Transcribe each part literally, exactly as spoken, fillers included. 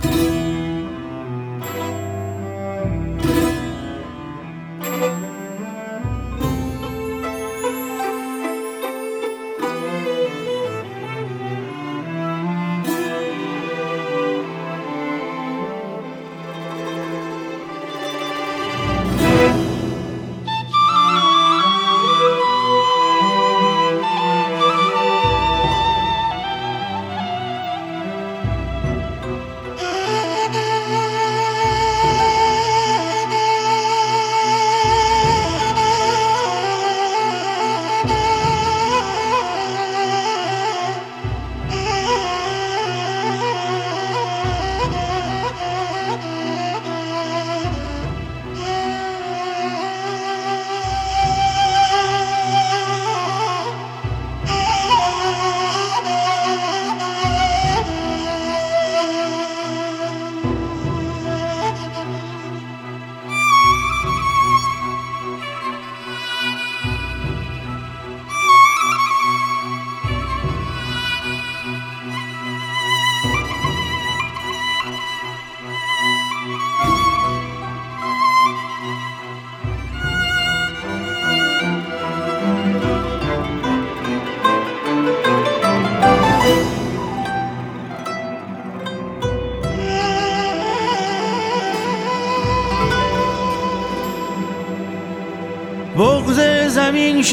بغض زمین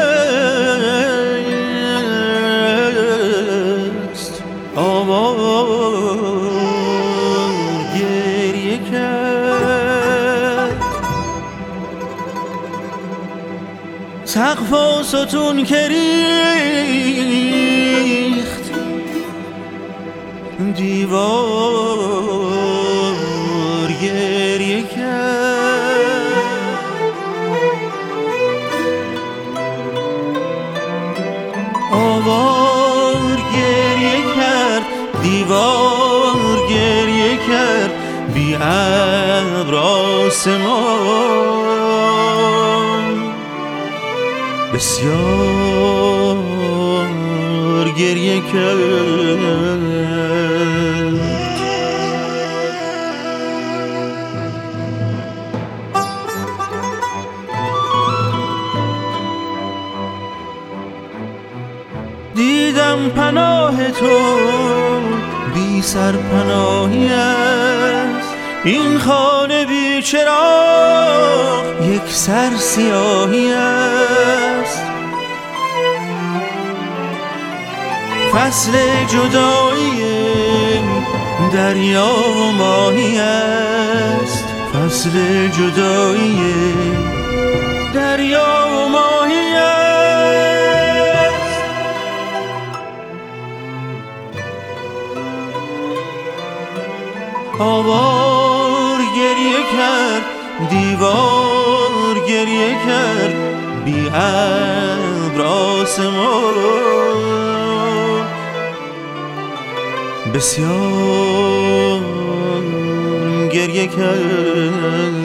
شکست، آوار گریه کرد، سقف و ستون که ریخت، دیوار گریه کرد، آوار گریه کرد، دیوار گریه کرد، بی ابر آسمان بسیار گریه کرد. دیدم پناه تو بی سرپناهی است، این خانه بی چراغ یک سر سیاهی است، فصل جدایی دریا و ماهی است، فصل جدایی دریا و ماهی است. آوار گریه کرد، دیوار گریه کرد، بی ابر آسمان بسیار گریه کرد.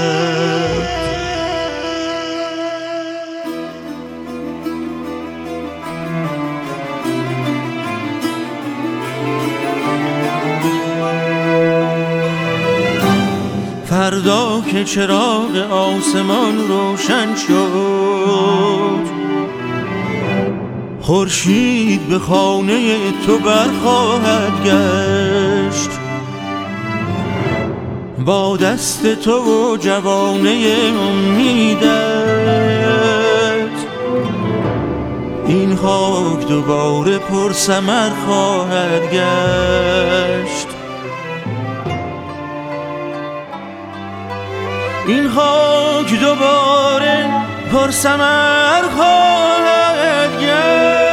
فردا که چراغ آسمان روشن شد، خورشید به خانه تو برخواهد گشت، با دست تو و جوانه امیدت این خاک دوباره پر ثمر خواهد گشت، این خاک دوباره پر ثمر خواهد گشت.